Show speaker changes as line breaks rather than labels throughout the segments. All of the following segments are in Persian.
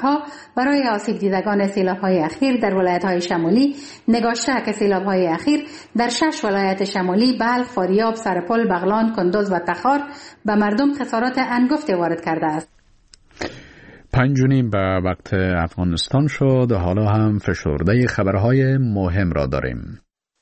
ها برای آسیب دیدگان سیلاب‌های اخیر در ولایت‌های شمالی نگاشته که سیلاب‌های اخیر در 6 ولایت شمالی بلخ، فاریاب، سرپل، بغلان، کندوز و تخار به مردم خسارات انگفتی وارد کرده است.
5:30 به وقت افغانستان شد. حالا هم فشرده خبرهای مهم را داریم.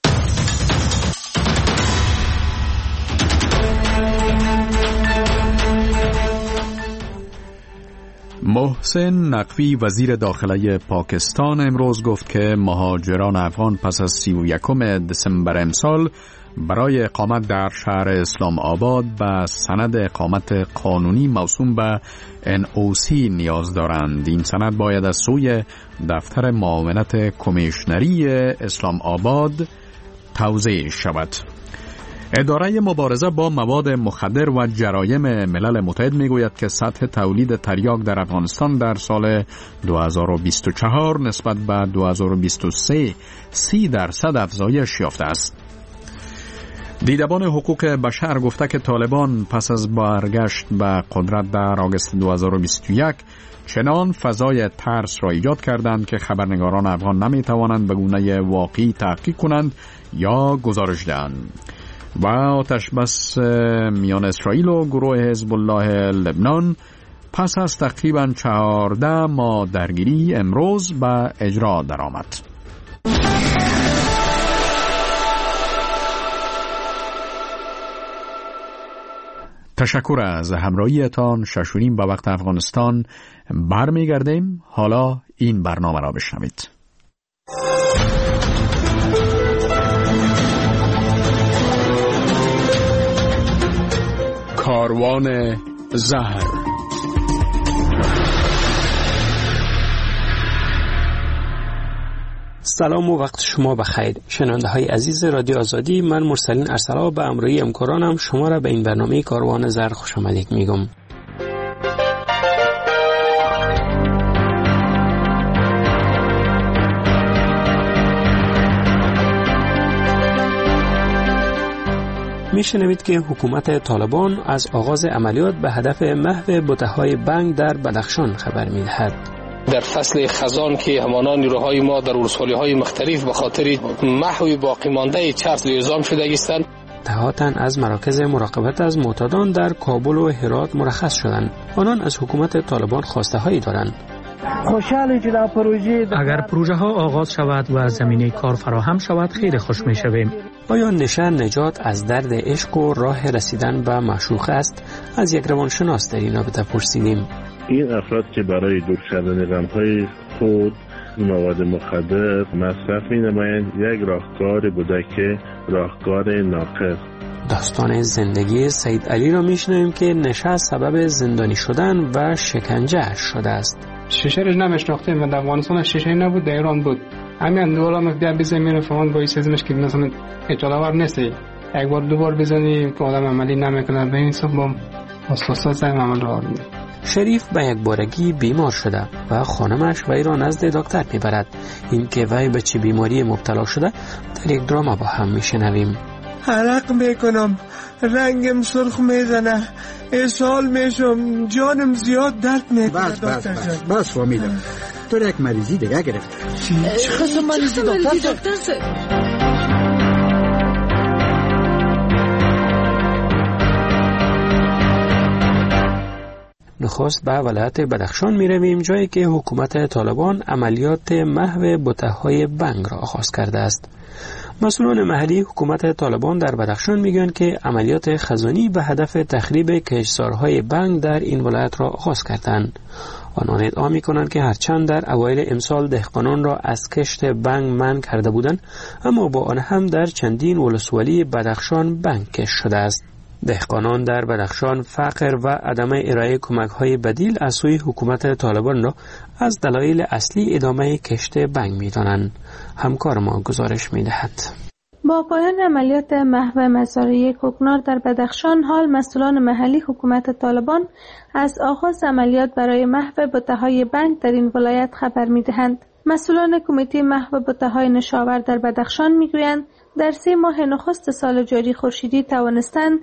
محسن نقوی وزیر داخله پاکستان امروز گفت که مهاجران افغان پس از 31 دسامبر امسال برای اقامت در شهر اسلام آباد به سند اقامت قانونی موسوم به NOC نیاز دارند. این سند باید از سوی دفتر معاونت کمیشنری اسلام آباد توزیع شود. اداره مبارزه با مواد مخدر و جرایم ملل متحد میگوید که سطح تولید تریاک در افغانستان در سال 2024 نسبت به 2023 30% افزایش یافته است. دیدبان حقوق بشر گفته که طالبان پس از برگشت به قدرت در آگوست 2021 چنان فضای ترس را ایجاد کردند که خبرنگاران افغان نمیتوانند به گونه واقعی تحقیق کنند یا گزارش دهند. و آتش بس میان اسرائیل و گروه حزب الله لبنان پس از تقریباً 14 ماه درگیری امروز به اجرا درآمد. تشکر از همراهیتان. 6:30 به وقت افغانستان برمیگردیم. حالا این برنامه را بشنوید. کاروان زهر.
سلام و وقت شما بخیر. شنونده های عزیز رادیو آزادی، من مرسلین ارسلا به همراهی همکارانم شما را به این برنامه کاروان زهر خوش آمدید میگم. میشنوید که حکومت طالبان از آغاز عملیات به هدف محو بته‌های بنگ در بدخشان خبر می‌دهد.
در فصل خزان که همانان نیروهای ما در ولسوالی‌های مختلف به خاطر محو باقی مانده چرس اعزام شده هستند.
تهاتن از مراکز مراقبت از معتادان در کابل و هرات مرخص شدند. آنان از حکومت طالبان خواسته هایی دارند.
اگر پروژه ها آغاز شود و زمینه کار فراهم شود خیلی خوش می شویم.
آیا نشان نجات از درد عشق و راه رسیدن به معشوقه است؟ از یک روانشناس در این رابطه پرسیدیم.
این افراد که برای دور کردن غم‌های خود مواد مخدر مصرف می‌نمایند یک راهکار بوده که راهکار ناقص.
داستان زندگی سید علی را میشنویم که نشه سبب زندانی شدن و شکنجه شده است.
شیشه‌اش نمیشناختیم و در افغانستان شیشه نبود، در ایران بود. همین دولا مفدی بزنیم فهمون باعث ازمش که مثلا اطلاعور نیست. یک بار دو بار بزنی که آدم عملی نمیکنه، به این سبب اساسا عمل را آورد.
شریف به یک بارگی بیمار شده و خانمش وی را نزد دکتر میبرد. این که وی به چه بیماری مبتلا شده در یک دراما با هم میشنویم.
عرق میکنم، رنگم سرخ میزنه، اسهال میشم، جانم زیاد درد میکنه.
بس فهمیدم. تو یک مریضی دیگه گرفته.
چه قسم مریضی دکتر؟
نخست به ولایت بدخشان می رویم، جایی که حکومت طالبان عملیات محو بته‌های بنگ را آغاز کرده است. مسئولان محلی حکومت طالبان در بدخشان میگویند که عملیات خزانی به هدف تخریب کشتزارهای بنگ در این ولایت را آغاز کردند. آنان ادعا میکنند که هرچند در اوایل امسال دهقانان را از کشت بنگ منع کرده بودند، اما با آن هم در چندین ولسوالی بدخشان بنگ کشت شده است. دهقانان در بدخشان فقر و عدم ارائه کمک‌های بدیل از سوی حکومت طالبان را از دلایل اصلی ادامه کشت بنگ می‌دانند. همکار ما گزارش می‌دهد.
با پایان عملیات محو مزارع کوکنار در بدخشان، حال مسئولان محلی حکومت طالبان از آغاز عملیات برای محو بته‌های بنگ در این ولایت خبر می‌دهند. مسئولان کمیته محو بته‌های نشاور در بدخشان میگویند در 3 ماه نخست سال جاری خورشیدی توانستند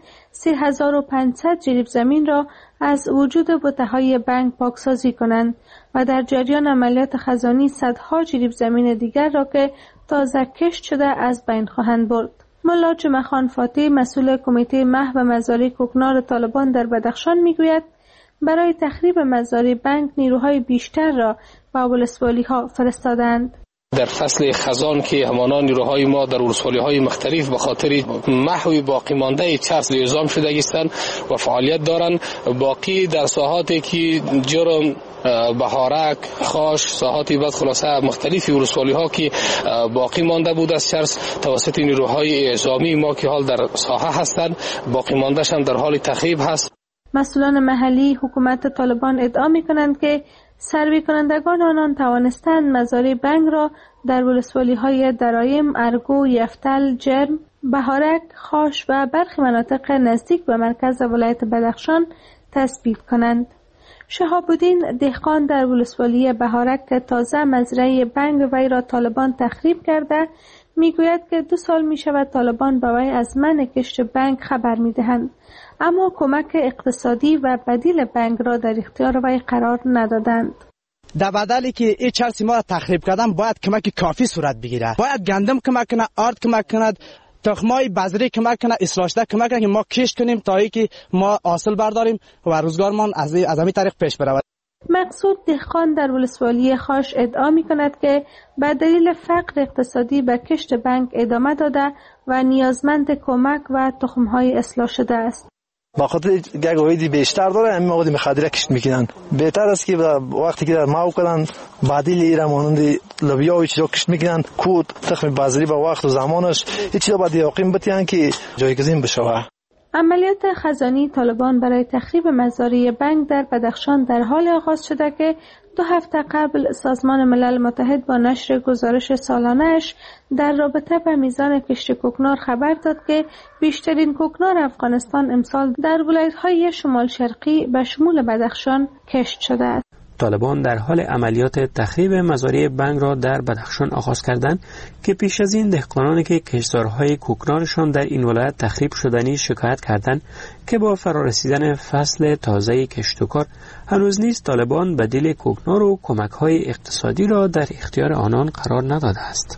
3500 جریب زمین را از وجود بته‌های بنگ پاکسازی کنند و در جریان عملیات خزانی صدها جریب زمین دیگر را که تازه کشت شده از بین خواهند برد. ملا جمعه خان فاتح مسئول کمیته محو مزارع کوکنار طالبان در بدخشان میگوید برای تخریب مزارع بنگ نیروهای بیشتر را به ولسوالی‌ها فرستادند.
در فصل خزان که همانان نیروهای ما در ولسوالی‌های مختلف به خاطر محو باقی مانده چرس اعزام شده هستند و فعالیت دارند. باقی در ساحاتی که جرم، بهارک، خاش، ساحاتی بعد خلاصه مختلفی ولسوالی‌ها که باقی مانده بود از چرس توسط نیروهای اعزامی ما که حال در ساحه هستند، باقی مانده‌اش هم در حال تخریب هست.
مسئولان محلی حکومت طالبان ادعا می‌کنند که سروی کنندگان آنان توانستند مزارع بنگ را در ولسوالی‌های درایم، ارگو، یفتل، جرم، بهارک، خاش و برخی مناطق نزدیک به مرکز ولایت بدخشان تثبیت کنند. شهاب الدین دهقان در ولسوالی بهارک که تازه مزرعه بنگ وی را طالبان تخریب کرده میگوید که 2 سال می شود طالبان به وی از منع کشت بنگ خبر می دهند، اما کمک اقتصادی و بدیل بنگ را در اختیار وی قرار ندادند.
در بدلی که این چرسی ما را تخریب کردن باید کمک کافی صورت بگیره. باید گندم کمک کنه، آرد کمک کند، تخمای بذری کمک کنه، اصلاحشده کمک کنه که ما کشت کنیم تا اینکه ما حاصل برداریم و روزگارمان از همین طریق پیش برود.
مقصود دهقان در ولسوالی خاش ادعا می کند که به دلیل فقر اقتصادی به کشت بنگ ادامه داده و نیازمند کمک و تخمهای اصلاح شده است.
با خاطر گگویدی بیشتر داره همین مواد مخدره کشت میکنن. بهتر است که وقتی که در ماو کنن بدیل ایران مانند لوبیا و چیزا کشت میکنن، کود، تخم بذری با وقت و زمانش هیچ چیزا باید یقین بتیان که جایگزین بشه.
عملیات خزانی طالبان برای تخریب مزارع بنگ در بدخشان در حال آغاز شده که 2 هفته قبل سازمان ملل متحد با نشر گزارش سالانه‌اش در رابطه با میزان کشت کوکنار خبر داد که بیشترین کوکنار افغانستان امسال در ولایت‌های شمال شرقی به شمول بدخشان کشت شده است.
طالبان در حال عملیات تخریب مزارع بنگ را در بدخشان آغاز کردند که پیش از این دهقانانی که کشتزارهای کوکنارشان در این ولایت تخریب شدنی شکایت کردند که با فرارسیدن فصل تازه کشت و کار هنوز نیز طالبان بدیل کوکنار و کمک‌های اقتصادی را در اختیار آنان قرار نداده است.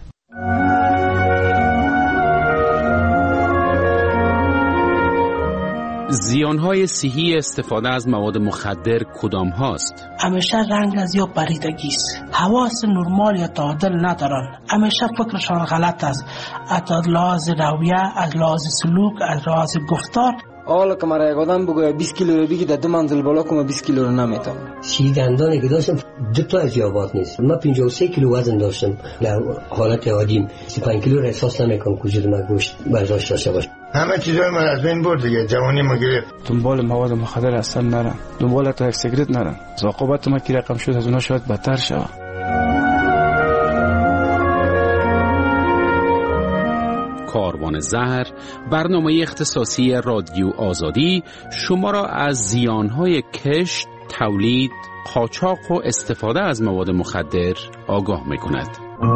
زیانهای صحی استفاده از مواد مخدر کدام هاست؟
همیشه رنگ از یا پریدگی است، حواس نرمال یا تعادل ندارن، همیشه فکرشان غلط است، از لحاظ رویه، از لحاظ سلوک، از لحاظ گفتار.
حالا که مرا یک آدم بگوید 20 کیلو رو بگی در 2 منزل بالا کنم 20 کیلو رو نمیتونم.
دندانی که داشتم 2 تا از یابات نیست. من 53 کیلو وزن داشتم در حالت عادیم. 35 کیلو را احساس نمیکنم که من گوشت برداشت داشته باشم.
همه چیزای من از بین برد دیگه، جوانی ما گرفت.
دنبال مواد مخدر اصلا نرم، دنبال تا یک سیگرت نرم. عاقبت ما که رقم شد از اونها شاید بدتر شود.
کاروان زهر، برنامه اختصاصی رادیو آزادی شما را از زیانهای کشت، تولید، قاچاق و استفاده از مواد مخدر آگاه می‌کند.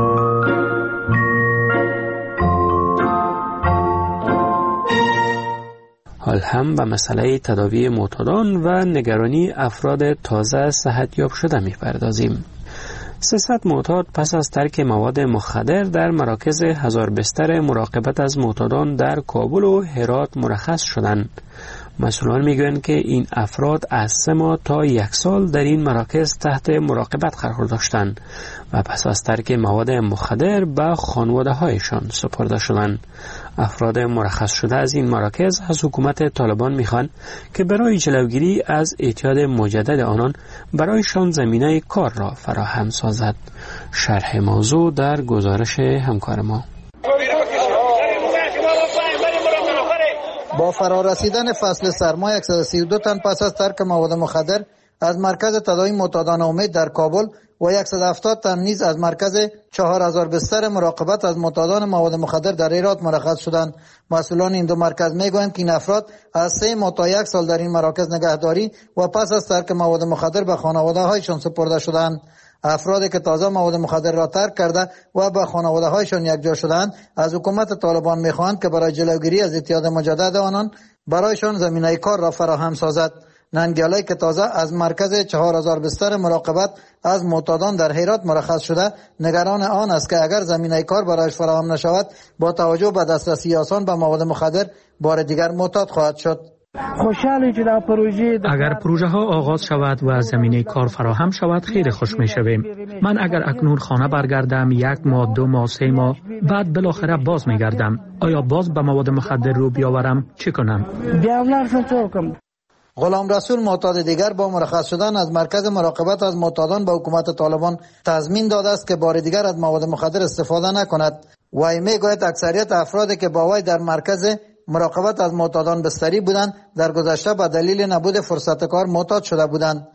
حال هم به مسئله تداوی معتادان و نگرانی افراد تازه صحتیاب شده می‌پردازیم. 300 معتاد پس از ترک مواد مخدر در مراکز 1000 بستر مراقبت از معتادان در کابل و هرات مرخص شدند. مسئولان میگویند که این افراد از 3 ماه تا 1 سال در این مراکز تحت مراقبت قرار داشتند و پس از ترک مواد مخدر به خانواده هایشان سپرده شدند. افراد مرخص شده از این مراکز از حکومت طالبان میخوان که برای جلوگیری از اعتیاد مجدد آنان برایشان زمینه کار را فراهم سازد. شرح موضوع در گزارش همکار ما.
با فرارسیدن فصل سرما 132 تن پس از ترک مواد مخدر از مرکز تداوی معتادان امید در کابل و 170 تن نیز از مرکز 4000 بستر مراقبت از معتادان مواد مخدر در هرات مرخص شدند. مسئولان این 2 مرکز میگویند که این افراد از 3 ماه تا 1 سال در این مراکز نگهداری و پس از ترک مواد مخدر به خانواده هایشان سپرده شدند. افرادی که تازه مواد مخدر را ترک کرده و به خانواده‌هایشان یکجا شدند از حکومت طالبان می‌خواهند که برای جلوگیری از اعتیاد مجدد آنان برایشان زمینه کار را فراهم سازد. ننگیالی که تازه از مرکز 4000 بستر مراقبت از معتادان در هرات مرخص شده نگران آن است که اگر زمینه کار برایش فراهم نشود با توجه به دسترسی آسان به مواد مخدر بار دیگر معتاد خواهد شد.
اگر پروژه ها آغاز شود و زمینه کار فراهم شود خیلی خوش می شویم. من اگر اکنون خانه برگردم 1 ماه 2 ماه 3 ماه بعد بالاخره باز می گردم، آیا باز به مواد مخدر رو بیاورم چه کنم؟
غلام رسول معتاد دیگر با مرخص شدن از مرکز مراقبت از معتادان به حکومت طالبان تضمین داده است که بار دیگر از مواد مخدر استفاده نکند. وی میگوید اکثریت افرادی که با وی در مرکز مراقبت از معتادان بستری بودند در گذشته به دلیل نبود فرصت کار معتاد شده بودند.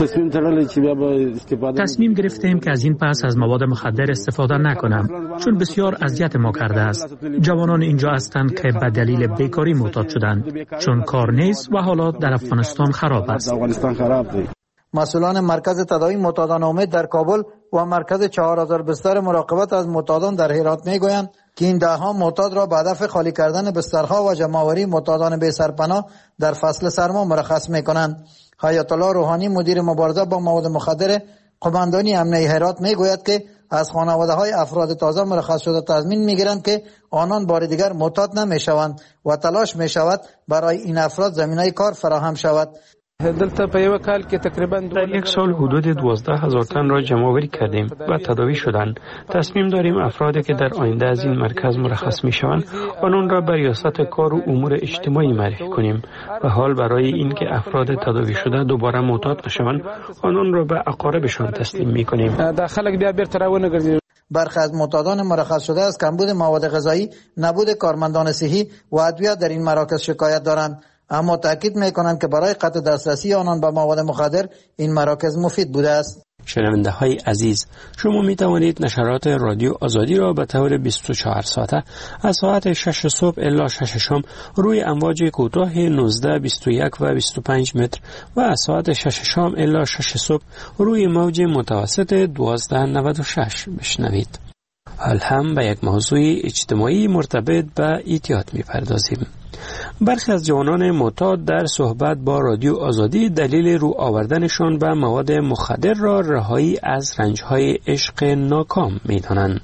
تصمیم گرفتیم که از این پس از مواد مخدر استفاده نکنم چون بسیار اذیت ما کرده است. جوانان اینجا هستند که به دلیل بیکاری معتاد شدند چون کار نیست و حالات در افغانستان خراب است.
مسئولان مرکز تداوی معتادان امید در کابل و مرکز 4000 بستر مراقبت از معتادان در هرات میگویند که این دهها معتاد را به هدف خالی کردن بسترها و جمع‌آوری معتادان بی سرپناه در فصل سرما مرخص میکنند. حیات الله روحانی مدیر مبارزه با مواد مخدر قماندانی امنیه هرات میگوید که از خانواده‌های افراد تازه مرخص شده تضمین میگیرند که آنان بار دیگر معتاد نمیشوند و تلاش میشود برای این افراد زمینه کار فراهم شود.
در 1 سال حدود 12,000 تن را جمع آوری کردیم و تداوی شدند. تصمیم داریم افرادی که در آینده از این مرکز مرخص می شوند آنان را به ریاست کار و امور اجتماعی معرفی کنیم و حال برای اینکه افراد تداوی شده دوباره معتاد نشوند آنان را به اقاربشان تسلیم می کنیم.
برخی از معتادان مرخص شده از کمبود مواد غذایی، نبود کارمندان صحی و ادویه در این مراکز شکایت دارند، اما تاکید میکنند که برای قطع دسترسی آنان به مواد مخدر این مراکز مفید بوده است.
شنونده های عزیز، شما می توانید نشرات رادیو آزادی را به طور 24 ساعته از ساعت 6 صبح الی 6 شام روی امواج کوتاه 19, 21 و 25 متر و از ساعت 6 شام الی 6 صبح روی موج متوسط 1296 بشنوید. حال هم به یک موضوع اجتماعی مرتبط به اعتیاد می پردازیم. برخی از جوانان معتاد در صحبت با رادیو آزادی دلیل رو آوردنشان به مواد مخدر را رهایی از رنجهای عشق ناکام می دانند.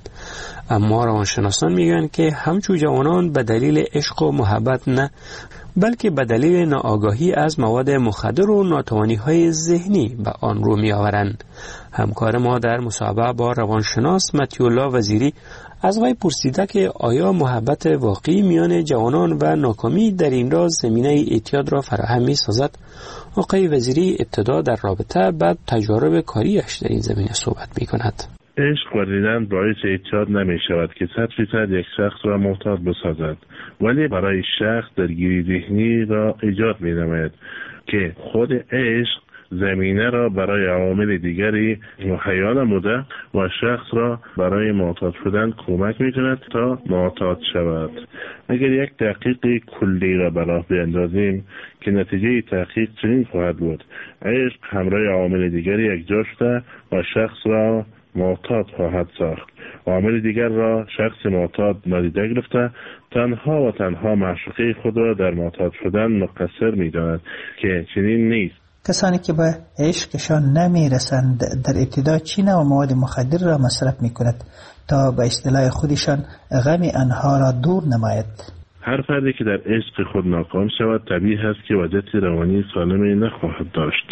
اما روانشناسان می گویند که همچون جوانان به دلیل عشق و محبت نه بلکه به دلیل ناآگاهی از مواد مخدر و ناتوانی‌های ذهنی به آن رو می آورند. همکار ما در مصاحبه با روانشناس متی‌الله وزیری از وی پرسیده که آیا محبت واقعی میان جوانان و ناکامی در این راز زمینه اعتیاد را فراهم می سازد؟ آقای وزیری ابتدا در رابطه بعد تجارب کاریش در این زمینه صحبت می کند.
عشق ورزیدن باعث اعتیاد نمی شود که 100% یک شخص را معتاد بسازد، ولی برای شخص درگیری ذهنی را ایجاد می نماید که خود عشق زمینه را برای عوامل دیگری مهیا نموده و شخص را برای معتاد شدن کمک می کند تا معتاد شود. اگر یک تحقیق کلی را به راه بیندازیم که نتیجه تحقیق چنین خواهد بود: عشق همراه عوامل دیگری یکجا شده و شخص را معتاد خواهد ساخت. عامل دیگر را شخص معتاد نادیده گرفته تنها و تنها معشوقه خود را در معتاد شدن مقصر می داند که چنین نیست.
کسانی که به عشقشان نمیرسند در ابتدا چی نوع مواد مخدر را مصرف می کند تا به اصطلاح خودشان غم آنها را دور نماید.
هر فردی که در عشق خود ناکام شود طبیعی است که وضعیت روانی سالمی نخواهد داشت.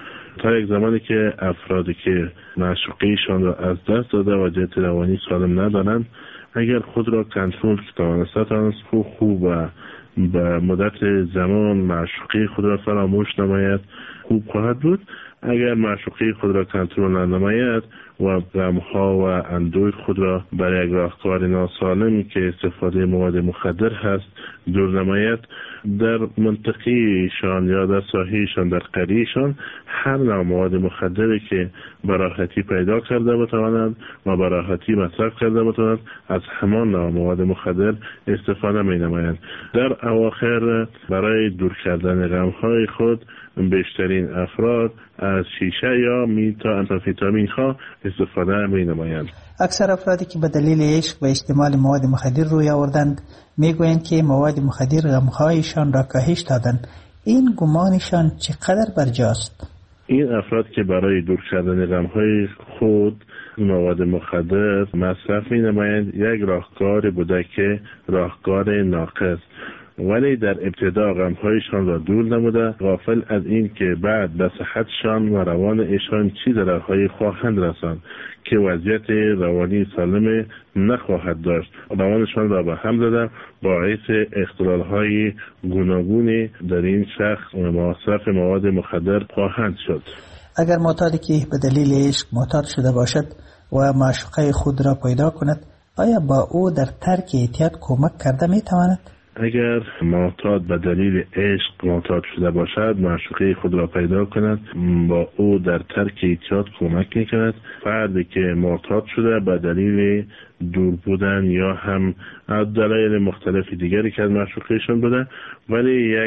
تا یک زمانی که افرادی که معشوقه‌شان را از دست داده وضعیت روانی سالم ندارند، اگر خود را کنترل توانستند خوب و به مدت زمان معشوقه خود را فراموش نماید خوب خواهد بود. اگر معشوقه خود را کنترل ننماید و غم‌ها و اندوه خود را برای یک راهکار ناسالم که استفاده مواد مخدر هست دور نماید، در منطقه‌شان یا در ساحه‌شان در قریه‌شان هر نوع مواد مخدری که به راحتی پیدا کرده بتوانند و به راحتی مصرف کرده بتوانند از همان نوع مواد مخدر استفاده می‌نمایند. در اواخر برای دور کردن غم‌های خود بیشترین افراد از شیشه یا آمفتامین ها استفاده می نمایند.
اکثر افرادی که به دلیل عشق و استعمال مواد مخدر روی آوردند میگویند که مواد مخدر غمهایشان را کاهش دادند. این گمانشان چقدر برجاست؟
این افراد که برای دور کردن غمهای خود مواد مخدر مصرف می نمایند یک راهکار بوده که راهکار ناقص، ولی در ابتدا غمهایشان را دور نموده، غافل از این که بعد به صحتشان و روان ایشان چه ضررهایی خواهند رساند که وضعیت روانی سالم نخواهد داشت. روانشان را به هم زده باعث اختلالهای گوناگون در این شخص مصرف مواد مخدر خواهند شد.
اگر معتادی که به دلیل عشق معتاد شده باشد و معشوقه خود را پیدا کند، آیا با او در ترک اعتیاد کمک کرده می تواند؟
اگر معتاد به دلیل عشق معتاد شده باشد، معشوقه خود را پیدا کند، با او در ترک اعتیاد کمک می کند. فردی که معتاد شده به دلیل دور بودن یا هم دلایل مختلف دیگری که از معشوقهشان بوده، ولی یک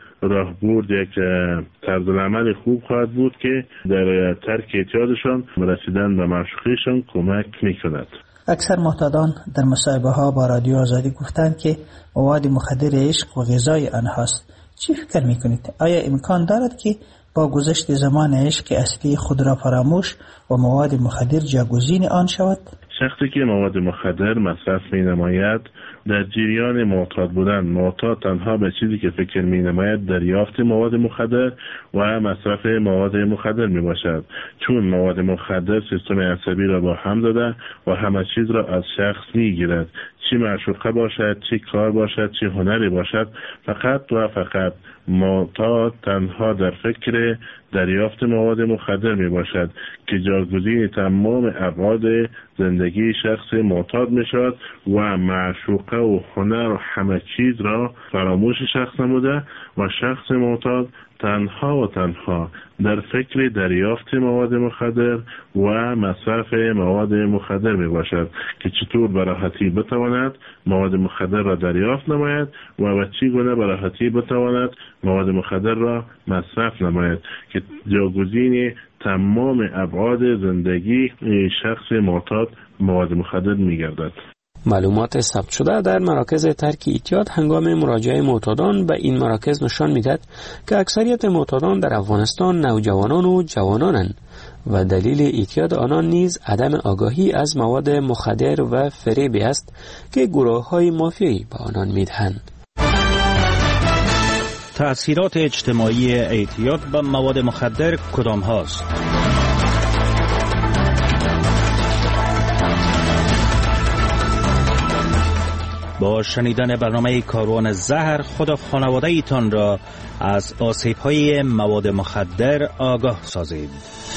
راهبرد، یک طرز عمل خوب خواهد بود که در ترک اعتیادشان رسیدن به معشوقهشان کمک می کند.
اکثر معتادان در مصاحبه ها با رادیو آزادی گفتند که مواد مخدر عشق و غذای آنهاست. چی فکر میکنید؟ آیا امکان دارد که با گذشت زمان عشق اصلی خود را فراموش و مواد مخدر جاگزین آن شود؟
شخصی که مواد مخدر مصرف می نماید در جریان معتاد بودن، معتاد تنها به چیزی که فکر می نماید دریافت مواد مخدر و مصرف مواد مخدر می باشد، چون مواد مخدر سیستم عصبی را با هم زده و همه چیز را از شخص می گیرد، چه معشوقه باشد، چه کار باشد، چه هنری باشد. فقط و فقط معتاد تنها در فکر دریافت مواد مخدر می باشد که جاگزین تمام ابعاد زندگی شخص معتاد می شود و معشوقه و هنر و همه چیز را فراموش شخص نموده و شخص معتاد تنها و تنها در فکر دریافت مواد مخدر و مصرف مواد مخدر می باشد که چطور به راحتی بتواند مواد مخدر را دریافت نماید و به چی گونه به راحتی بتواند مواد مخدر را مصرف نماید که جاگزین تمام ابعاد زندگی شخص معتاد مواد مخدر می گردد.
معلومات ثبت شده در مراکز ترک اعتیاد هنگام مراجعه معتادان به این مراکز نشان می‌دهد که اکثریت معتادان در افغانستان نوجوانان و جوانانند و دلیل اعتیاد آنان نیز عدم آگاهی از مواد مخدر و فریبی است که گروه‌های مافیایی به آنان می‌دهند.
تأثیرات اجتماعی اعتیاد به مواد مخدر کدام هاست؟ با شنیدن برنامه کاروان زهر خود و خانواده ایتان را از آسیب‌های مواد مخدر آگاه سازید.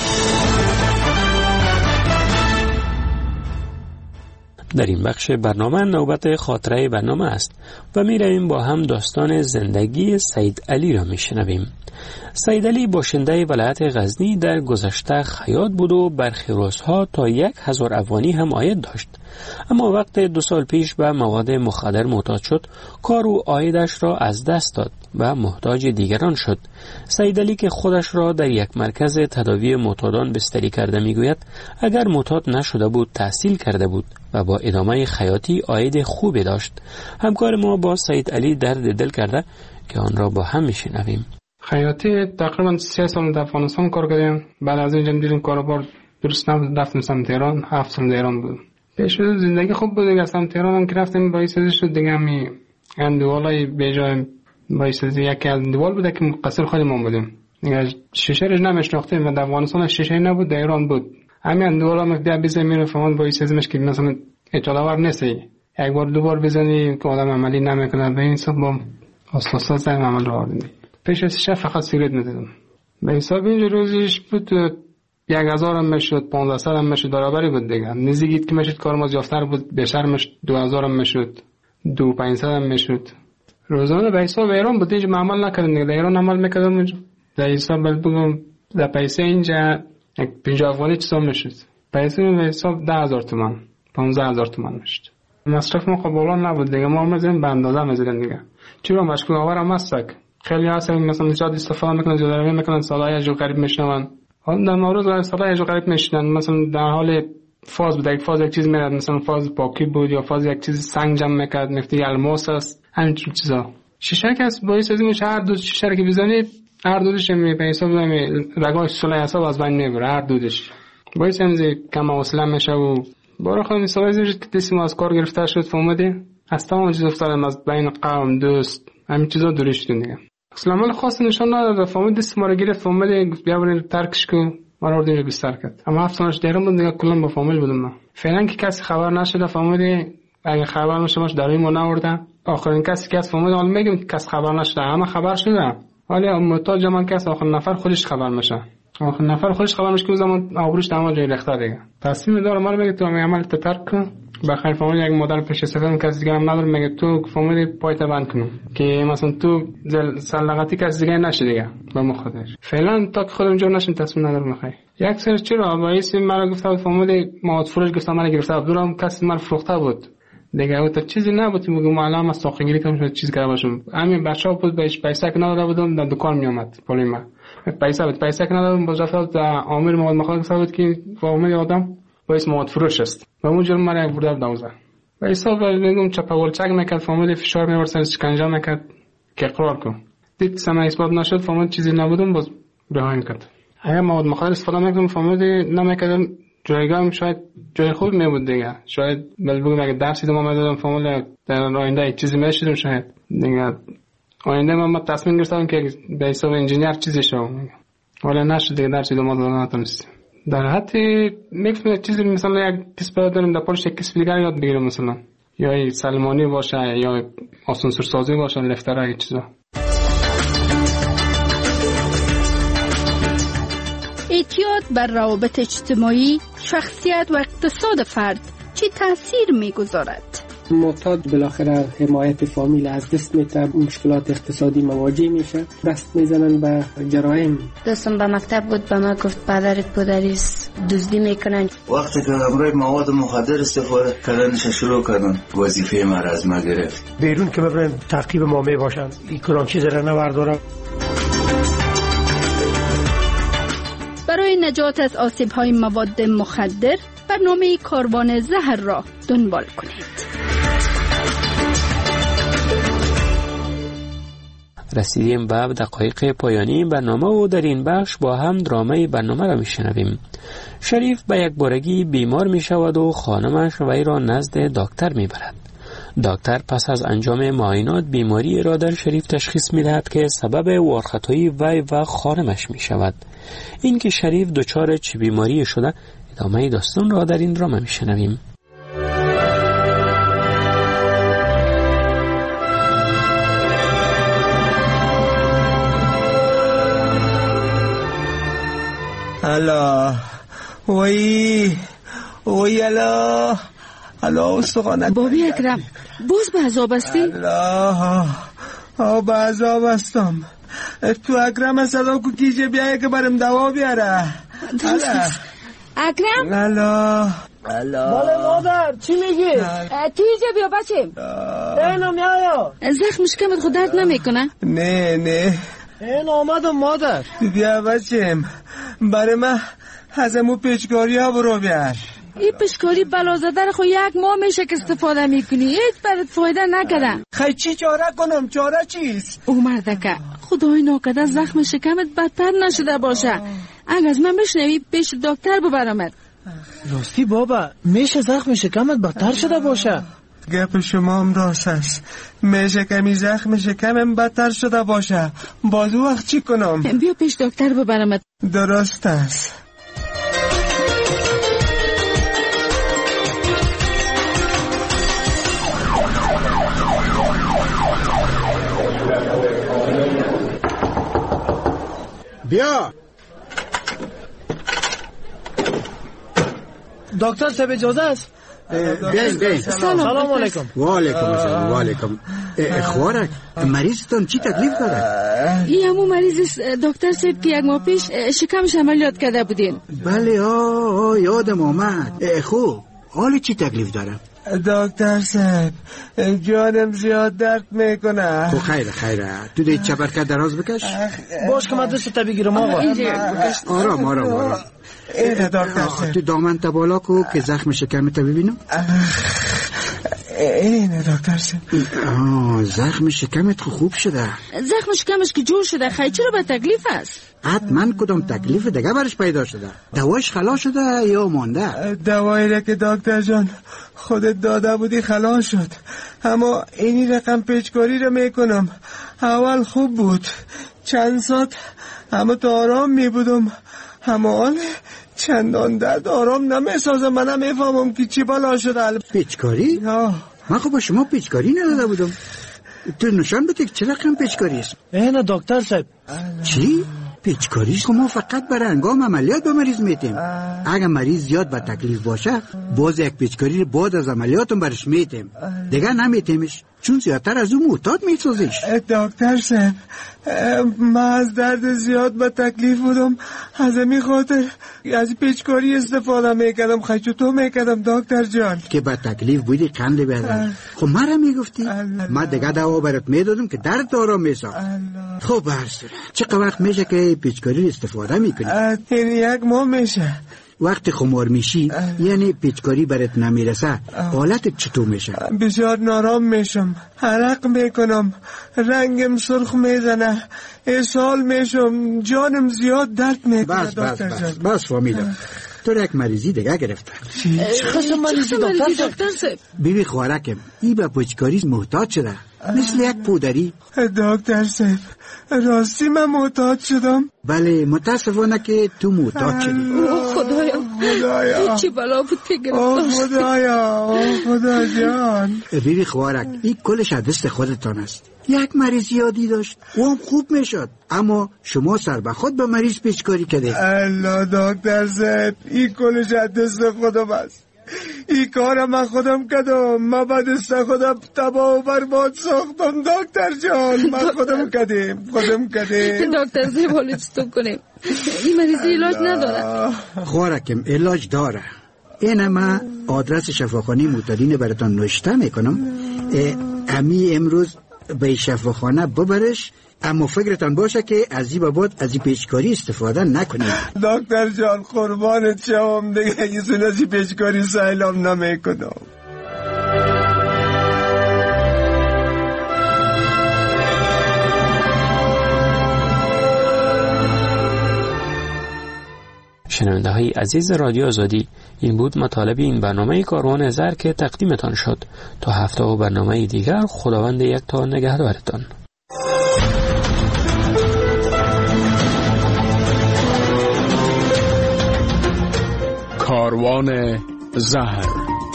در این بخش برنامه نوبت خاطره برنامه است و می رویم با هم داستان زندگی سید علی را می شنویم. سید علی باشنده ولایت غزنی در گذشته خیاط بود و برخی روزها تا 1000 افغانی هم عاید داشت. اما وقت 2 سال پیش به مواد مخدر معتاد شد، کار و عایدش را از دست داد و محتاج دیگران شد. سید علی که خودش را در یک مرکز تداوی معتادان بستری کرده میگوید اگر معتاد نشده بود تحصیل کرده بود و با ادامه خیاطی عاید خوبی داشت. همکار ما با سید علی درد دل کرده که آن را با هم میشنویم.
خیاطی تقریبا 3 سال در افغانستان کار کردیم. بعد از اینجا دیدیم کاروبار درست نبود، رفتیم سمت تهران. 7 سال در ایران بودم. پیش زندگی خوب بود دیگه. سمت تهران هم که رفتیم باعث شد دیگه می اندوالای بجای باعث یکی از اندوال بوده که قصر خودمون بودیم. دیگه شیشه رو نمیشناختیم و در افغانستان شیشه نبود، در ایران بود. همین اندوالا مفدی بزنی میره فهمون باعث ازمش که مثلا اطلاع نیستی. یک بار 2 بار بزنی که آدم عملی نمیکنه. به این حساب با اساسا زدم عمل رو آوردیم. پیش از شب فقط سیگرت می‌زدم. به حساب اینجا روزیش بود 1000 هم میشد، 1500 هم میشد، برابری بود دیگه. نزدیک که میشد کار ما یافتر بود، بیشتر میشد 2000 هم میشد، 2500 هم میشد. روزانه به حساب ایران بود، اینجا عمل نکردم دیگه. در ایران عمل میکردم اینجا. در حساب بگم در پیسه اینجا 50 افغانی چیزا میشد. پیسه به حساب 10000 تومان، 15000 تومان میشد. مصرف ما قبولا نبود دیگه. ما می‌زدیم به اندازه می‌زدیم دیگه. چرا مشکل آورم هستک خیلی هستن مثلا زیاد استفاده میکنن، زیاد روی میکنن، صدای عجیب غریب میشنون. حالا در نوروز صدای عجیب غریب میشنن، مثلا در حال فاز بود، فاز یک چیز میاد، مثلا فاز پاکی بود یا فاز یک چیز سنگ جمع میکرد، میگفتی الماس است، همین چیزا. شیشه که است باعث از اینکه هر دو شیشه که بزنی هر دودش به حساب رگای سوله حساب از بین میبره، هر دودش باعث اینکه کم حوصله میشه و برای خود سوال زیر که دستی ما از کار گرفته شد فهمیدی از تمام چیز افتادم، از بین قوم دوست همین چیزا دورش شدیم دیگه. اصلا عمل خاص نشان نداد، فهمید دست ما رو گرفت، فهمید بیا بریم ترکش کو، ما رو اردیم بستر کرد. اما هفت سالش دیرم بود دیگه، کلا با فامیل بودم من. فعلا که کسی خبر نشده، فهمیدی اگه خبر میشه ماش در این نورده. آخرین کسی که فهمید حالا میگم کس خبر نشده، اما خبر شده. حالا محتاج من کس آخر نفر خودش خبر میشه. آخر نفر خودش خبر میشه که زمان آبروش تمام جای لخته دیگه. تصمیم داره من میگه تو عمل ترک کن. بخیر فهمید یک مادر پیش سفرم کسی دیگه هم نداره، میگه تو فهمید پایت بند کنم که مثلا تو سلغتی کسی دیگه نشه دیگه با مخاطرش. فعلا تا که خودم جور نشم تصمیم ندارم میخوای. یک سر چرا باعث مرا گفته فهمید مواد فروش گفتم من گرفته دورم کسی من فروخته بود. دیگه او تا چیزی نبود میگم معلم است ساختگیری کنم چیز کرده باشم. همین بچه‌ها بود بهش پیسه که نداده بودم در دکان می اومد پولی ما پیسه که ندادم باز رفت عامل مواد مخالف بود که فهمید آدم باعث مواد فروش است و اون جرم مرا برده دوزه و حساب میگم چپاولچک میکرد، فهمید فشار میورسن شکنجه میکرد که اقرار کن. دید سما اثبات نشد، فهمید چیزی نبودم باز رها کرد. اگه مواد مخالف استفاده میکردم فهمید نمیکردم جایگاهم شاید جای خوب می بود دیگه، شاید بگم اگه درسی دوم میدادم فهمید در آینده یک چیزی میشدم، شاید دیگه آینده من تصمیم گرفتم که به حساب انجینیر چیزی شوم، ولی نشد دیگه درسی دوم نتونستم. در حتی میگم چیزی مثلا یک کسب دارم در پولش یک کسب دیگر یاد بگیرم، مثلا یا سلمانی باشه یا آسانسور سازی باشه، لفتر یک چیزا.
اعتیاد بر روابط اجتماعی، شخصیت و اقتصاد فرد چه تاثیر میگذارد؟
معتاد بالاخره حمایت فامیل از دست میده، مشکلات اقتصادی مواجه میشه، دست میزنن به جرایم.
دوستم به مکتب بود به ما گفت پدرت پدریست دزدی میکنن.
وقتی که امروز مواد مخدر استفاده کردنش شروع کردن وظیفه ما از ما گرفت.
بیرون که ببرن تعقیب ما میباشن، این کلان چیز را نوردارم.
برای نجات از آسیب‌های مواد مخدر برنامه کاروان زهر را دنبال کنید.
رسیدیم به دقایق پایانی برنامه و در این بخش با هم درامه برنامه را میشنویم. شریف به یک بارگی بیمار می شود و خانمش وی را نزد دکتر می برد. دکتر پس از انجام معاینات بیماری را در شریف تشخیص می دهد که سبب وارخطایی وی و خانمش می شود. این که شریف دچار چه بیماری شده ادامه داستان را در این درامه می شنویم.
الله وی الله الله استخوانت
بابی اکرم باز به عذاب هستی؟
الله به عذاب هستم. تو اکرم صدا کو کیجه بیایه که برم دوا بیاره.
درست است اکرم؟
الله
بله مادر چی میگی؟
تیجه بیا بچیم.
اینم یایا
زخم شکمت خود درد نمیکنه؟
نه
این آمدم مادر.
بیا بچیم برای من از امو پیچکاری ها برو بیار.
این پیچکاری بلازده رو خو یک ماه میشه که استفاده میکنی، هیچ برات فایده نکده.
خیلی چی چاره کنم؟ چاره چیست؟
او مردکه خدای ناکده زخم شکمت بدتر نشده باشه. اگه از من بشنوی پیش دکتر ببرمت.
راستی بابا میشه زخم شکمت بدتر شده باشه؟
گپ شما هم راست است، میشه کمی زخم شکمم بدتر شده باشه. باز وقت چی کنم؟
بیا پیش دکتر ببرمت.
درست است.
بیا دکتر صاحب اجازه است؟
بیاین
سلام علیکم.
و علیکم السلام. و علیکم. خوارک مریضتان چی تکلیف داره؟
این همون مریض دکتر صاحب که یک ماه پیش شکمش عملیات کرده بودین.
بله یادم آمد. خوب حالی چی تکلیف داره؟
دکتر صاحب جانم زیاد درد میکنه.
خب خیره تو دیگه چپرکت دراز بکش.
باش که من دست تا بگیرم آقا.
آرام
اینه دکتر صاحب.
تو دامن تا بالا کو که زخم شکمت ببینم.
اینه دکتر صاحب.
زخم شکمت خوب شده.
زخم شکمش که جور شده خیلی چرا به تکلیف است؟
حتما کدام تکلیف دیگه برش پیدا شده؟ دواش خلاص شده یا مانده؟
دوایی را که دکتر جان خودت داده بودی خلاص شد، اما اینی رقم پیچکاری را میکنم. اول خوب بود چند ساعت اما تو آرام میبودم، اما آن چندان درد آرام نمیسازم. من نمیفهمم که چی بلا شده.
پیچکاری؟ من خب با شما پیچکاری نداده بودم. تو نشان بده که چه رقم پیچکاری است؟
اینه دکتر صاحب.
چی؟ پیچکاریش خب ما فقط برای انجام عملیات به مریض میتیم. اگر مریض زیاد با تکلیف باشه باز یک پیچکاری بعد از عملیاتم برش میتیم، دیگه نمیتیمش چون زیادتر از اون معتاد میسازیش.
دکتر صاحب من از درد زیاد با تکلیف بودم، از همین خاطر از پیچکاری استفاده میکردم. خیچوتو میکردم دکتر جان.
که با تکلیف بودی قند بزن. خب مرا میگفتی من دیگه دوا برات میدادم که درد آرام میساخت. خب برسونه چقدر وقت میشه که پیچکاری استفاده میکنی؟
این یک ماه میشه.
وقتی خمار میشی یعنی پیچکاری برات نمیرسه حالت چطور میشه؟
بسیار نارام میشم، عرق میکنم، رنگم سرخ میزنه، اسهال میشم، جانم زیاد درد میکنه.
بس فهمیدم تو یک مریضی دیگه گرفته.
چه مریضی دکتر صاحب؟
بیبی خوارکم ای به پیچکاری محتاج شده مثل یک پودری.
دکتر صاحب راستی من محتاج شدم؟
بله متاسفانه که تو محتاج شدی.
خدایا چی بلا بود که گرفتم.
خدا جان.
بیبی خوارک این کلش دست خودتان است. یک مریض یادی داشت و هم خوب میشد، اما شما سر به خود به مریض پیچکاری کردید.
الله دکتر صاحب این کلش دست خودم است. این کار من خودم کردم. من با دست خودم تباه و برباد ساختم دکتر جان. من خودم کردم.
دکتر صاحب حالا چطور کنیم؟ این مریضی علاج نداره؟
خوارکم علاج داره. این من آدرس شفاخانه معتادین براتان نوشته میکنم. امی امروز به شفاخانه ببرش، اما فکرتان باشه که از این بعد از این پیچکاری استفاده نکنید.
دکتر جان قربانت شوم دیگه ایزون از این پیچکاری سهلم نمیکنم.
شنونده های عزیز رادیو آزادی، این بود مطالب این برنامه کاروان زر که تقدیمتان شد. تا هفته و برنامه دیگر خداوند یک تا نگهدارتان.
کاروان زهر.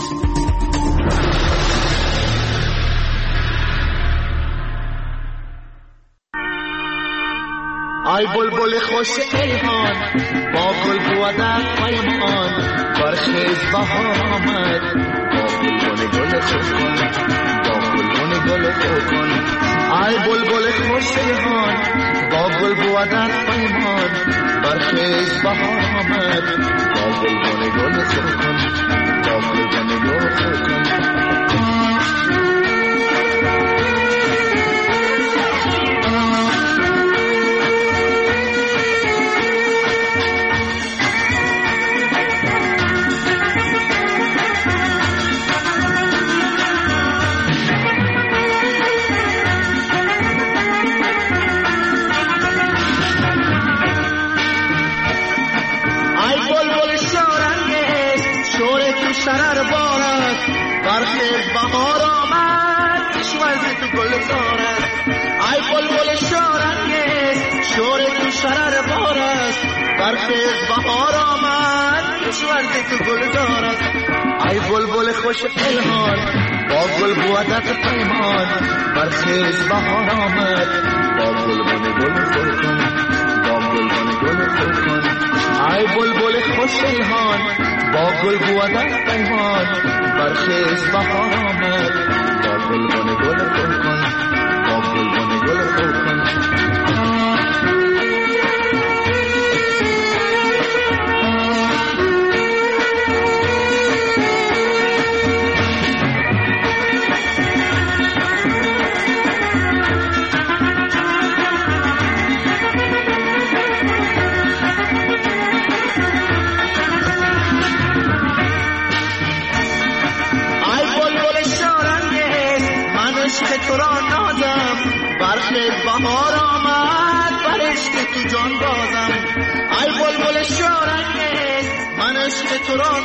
ای بلبل خوش الهان با گل بودن پیمان، برخیز بهار آمد با گل خوش کن، با گل خوش کن. ای بلبل خوش الهان با گل بودن پیمان، برخیز بهار آمد با گل خوش کن، با گل خوش کن. شرر بارد برخیز بهار آمد کشورز تو گل دارد. ای بلبل شارنگیز شور تو شرر بارد برخیز بهار آمد کشورز تو گل دارد. ای بلبل خوش الهان با گل بودت پیمان، برخیز بهار آمد با گل خور کن، با گل خور کن. ای بلبل خوش الهان با گل بودن پیمان، برخیز بهار آمد با گل خور کن، با گل خور کن. بهار آمد بر عشق تو جان بازم ای بلبل شارنگیز من عشق تو را